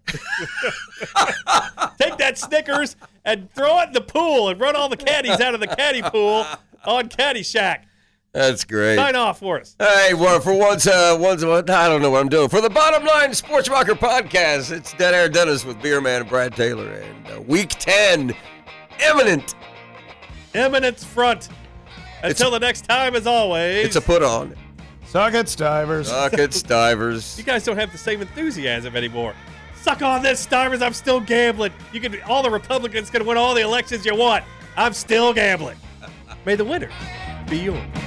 Take that Snickers and throw it in the pool and run all the caddies out of the caddy pool on Caddyshack. That's great. Sign off for us. Hey, well, for once, uh, once, I don't know what I'm doing. For the Bottom Line Sports Rocker Podcast, it's Dead Air Dennis with Beer Man and Brad Taylor. And uh, week ten, imminent. Eminence front. Until the next time, as always. It's a put on. Suck it, Stivers. Suck it, Stivers. You guys don't have the same enthusiasm anymore. Suck on this, Stivers. I'm still gambling. You can. All the Republicans can win all the elections you want. I'm still gambling. May the winner be yours.